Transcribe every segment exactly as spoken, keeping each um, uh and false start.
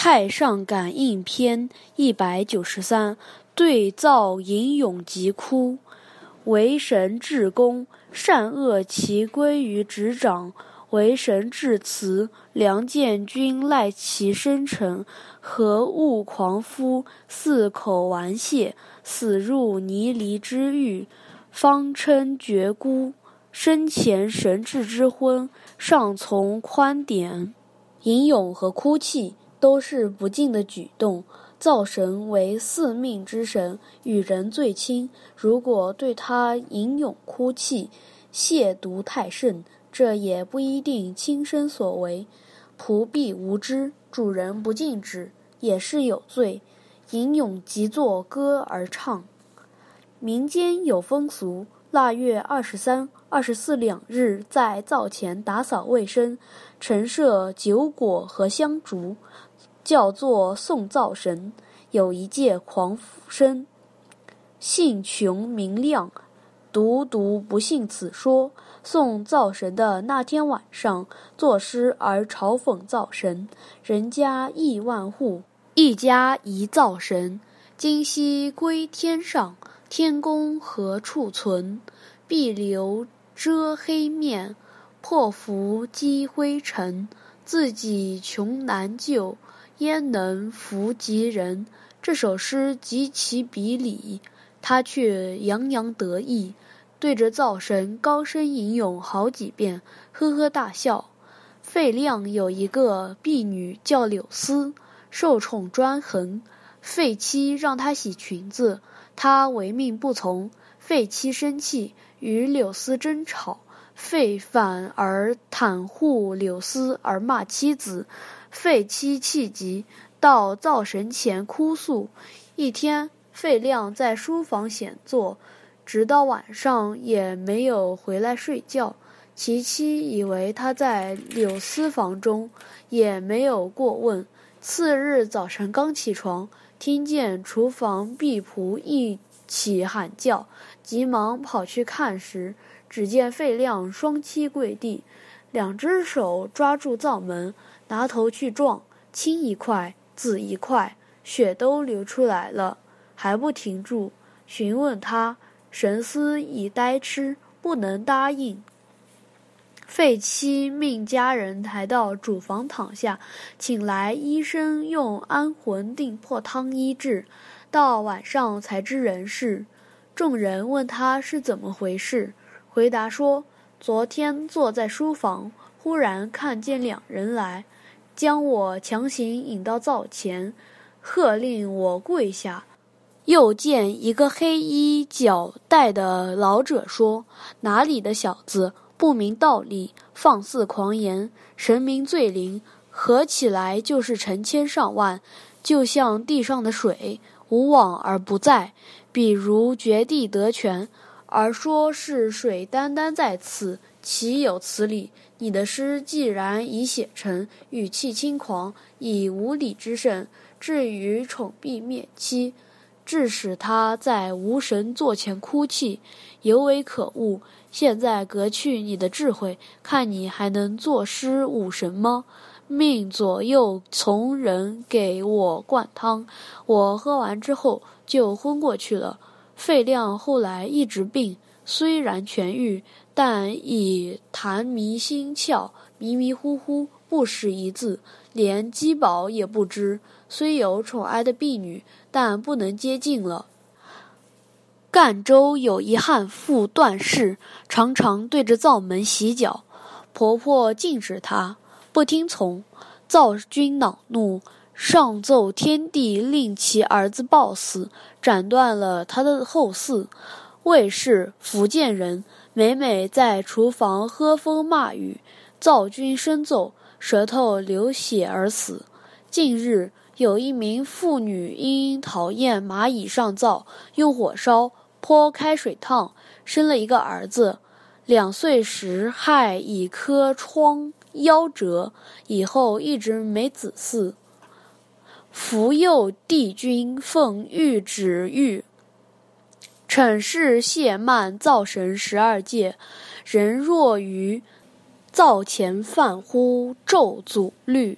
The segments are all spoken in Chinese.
太上感应篇一百九十三，对造吟咏疾哭。为神至公，善恶其归于执掌；为神至慈，良见君赖其生辰。何物狂夫，四口玩谢，死入泥犁之狱，方称绝孤。生前神智之昏，尚从宽典。吟咏和哭泣都是不敬的举动。灶神为四命之神，与人最亲，如果对他吟咏哭泣，亵渎太甚，这也不一定亲身所为。仆婢无知，主人不禁止，也是有罪。吟咏即作歌而唱。民间有风俗，腊月二十三、二十四两日在灶前打扫卫生，陈设酒果和香烛，叫做送灶神。有一介狂生，姓穷名亮，独独不信此说。送灶神的那天晚上，作诗而嘲讽灶神。人家亿万户，一家一灶神。今夕归天上，天公何处存？碧流遮黑面，破釜积灰尘。自己穷难救，焉能扶及人？这首诗极其比理，他却洋洋得意，对着灶神高声吟咏好几遍，呵呵大笑。费亮有一个婢女叫柳丝，受宠专横，费妻让她洗裙子，她违命不从，费妻生气，与柳丝争吵，费反而袒护柳丝而骂妻子，费妻气急，到灶神前哭诉。一天，费亮在书房闲坐，直到晚上也没有回来睡觉。其妻以为他在柳丝房中，也没有过问。次日早晨刚起床，听见厨房婢仆一起喊叫，急忙跑去看时，只见费亮双膝跪地，两只手抓住灶门，拿头去撞，青一块紫一块，血都流出来了，还不停住。询问他，神思已呆痴，不能答应。费妻命家人抬到主房躺下，请来医生用安魂定魄汤医治，到晚上才知人事。众人问他是怎么回事，回答说，昨天坐在书房，忽然看见两人来，将我强行引到灶前，喝令我跪下。又见一个黑衣脚带的老者说，哪里的小子，不明道理，放肆狂言，神明罪灵，合起来就是成千上万，就像地上的水，无往而不在，比如绝地得权，而说是水单单在此，岂有此理？你的诗既然已写成，语气轻狂，以无礼之甚，至于宠婢灭妻，致使他在无神座前哭泣，尤为可恶。现在革去你的智慧，看你还能作诗舞神吗？命左右从人给我灌汤，我喝完之后就昏过去了。费亮后来一直病，虽然痊愈，但已痰迷心窍，迷迷糊糊，不识一字，连鸡宝也不知。虽有宠爱的婢女，但不能接近了。赣州有一悍妇段氏，常常对着灶门洗脚，婆婆禁止她，不听从。灶君恼怒，上奏天帝令其儿子暴死，斩断了他的后嗣。卫氏福建人，每每在厨房喝风骂雨，灶君深奏，舌头流血而死。近日有一名妇女因讨厌蚂蚁上灶，用火烧泼开水烫，生了一个儿子。两岁时害已磕疮夭折，以后一直没子嗣。福佑帝君奉谕旨谕，惩事亵慢灶神十二戒，人若于灶前犯乎咒诅律，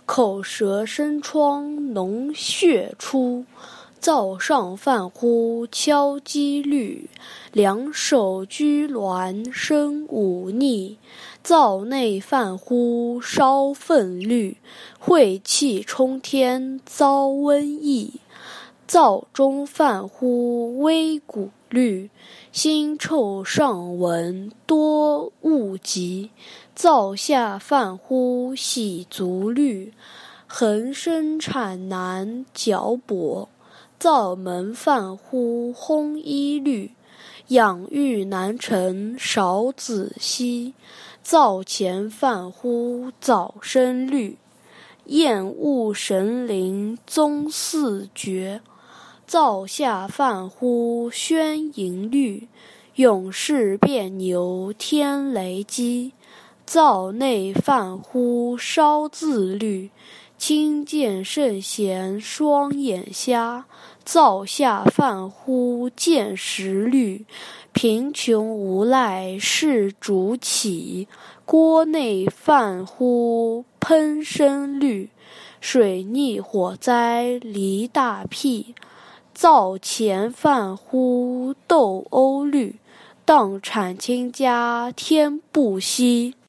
口舌生疮脓血出，灶上饭乎敲击律，两手居挛生忤逆，灶内饭乎烧粪绿，晦气冲天遭瘟疫，灶中饭乎微谷绿，腥臭上闻多恶疾，灶下饭乎喜足绿，横生产难绞跛，灶门饭乎烘衣绿，养育难成少子兮，灶前饭乎早生绿，厌恶神灵宗嗣爵，灶下饭乎宣淫绿，勇士变牛天雷击，灶内饭乎烧自律，亲见圣贤双眼瞎，灶下饭乎见识绿，贫穷无赖是主起，锅内饭乎喷生绿，水逆火灾离大辟，灶前饭乎斗欧绿，荡产倾家天不息。